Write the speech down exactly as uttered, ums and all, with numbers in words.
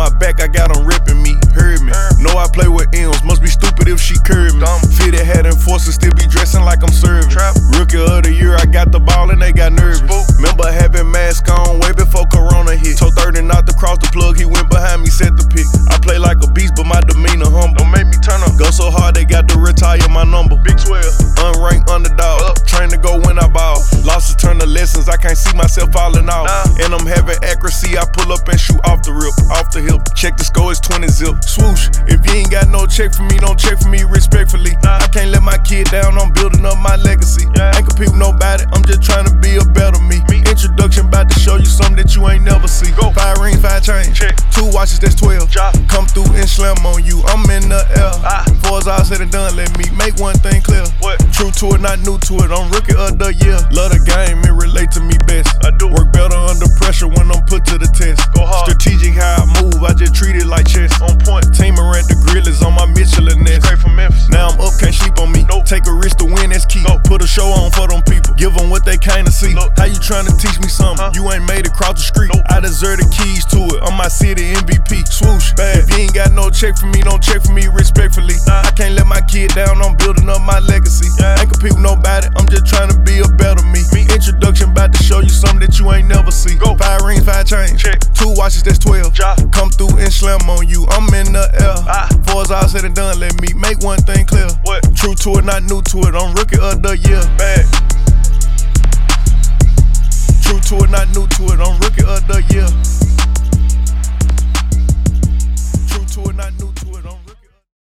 my back, I got them ripping me. Heard me. Know I play with M's, must be stupid if she curved me. Fitted hat and force to still be dressing like I'm serving. Trap. Rookie of the year, I got the ball and they got nervous. Spook. Remember having mask on way before Corona hit. Told thirty not to cross the plug, he went behind me, set the pick. I play like a beast, but my demeanor humble. Don't make me turn up. Go so hard, they got to retire my number. Big twelve. Unranked underdog. Up. Train to go when I ball. Losses turn to lessons, I can't see myself falling off. Nah. And I'm having accuracy, I pull up and shoot off the rip, off the hip. Check the score, it's twenty zip. Swoosh. If you ain't got no check for me, don't check for me respectfully. Nah. I can't let my kid down, I'm building up my legacy. Yeah. Ain't compete with nobody, I'm just trying to be a better me. me. Introduction about to show you something that you ain't never see. Go. Five rings, five chains. Check. Two watches, that's twelve. Job. Come through and slam on you, I'm in the air. Ah. Before it's all said and done, let me make one thing clear. What? True to it, not new to it, I'm rookie of the year. Love the game, it relate to me best. I do. Work better under pressure when I'm put to the test. Go hard. Strategic how I move, I just treat it like chess. On point. Team around the grill is on my Michelin nest. Straight from Memphis. Now I'm up, can't sleep on me. Nope. Take a risk to win, that's key. Nope. Put a show on for them people. Give them what they kinda see. Nope. How you trying to teach me something? Huh? You ain't made it cross the street. Nope. I deserve the keys to it. I'm my city M V P. Swoosh. Bad. If you ain't got no check for me, don't check for me respectfully. Nah. I can't let my kid down, I'm building up my legacy. Yeah. Ain't compete with nobody, I'm just trying to be a better me. me. Introduction about to show you something that you ain't never see. Go. Five rings, five chains. Check. Two watches, that's twelve. Job. Come through and slam on you, I'm in the air. Ah. Before it's all said and done, let me make one thing clear. What? True to it, not new to it, I'm rookie of the year. Bad. True to it, not new to it, I'm rookie of the year. True to it, not new to it, I'm rookie.